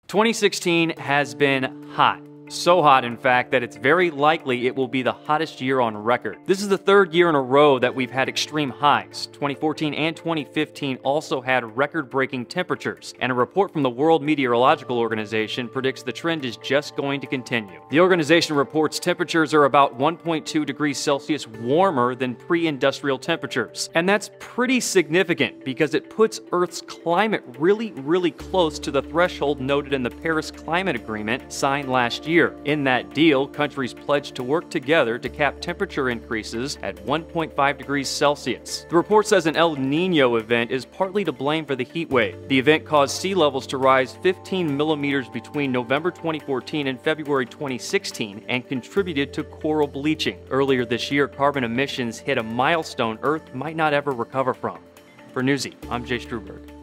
2016 has been hot. So hot, in fact, that it's very likely it will be the hottest year on record. This is the third year in a row that we've had extreme highs. 2014 and 2015 also had record-breaking temperatures, and a report from the World Meteorological Organization predicts the trend is just going to continue. The organization reports temperatures are about 1.2 degrees Celsius warmer than pre-industrial temperatures. And that's pretty significant because it puts Earth's climate really close to the threshold noted in the Paris Climate Agreement signed last year. In that deal, countries pledged to work together to cap temperature increases at 1.5 degrees Celsius. The report says an El Nino event is partly to blame for the heat wave. The event caused sea levels to rise 15 millimeters between November 2014 and February 2016 and contributed to coral bleaching. Earlier this year, carbon emissions hit a milestone Earth might not ever recover from. For Newsy, I'm Jay Struberg.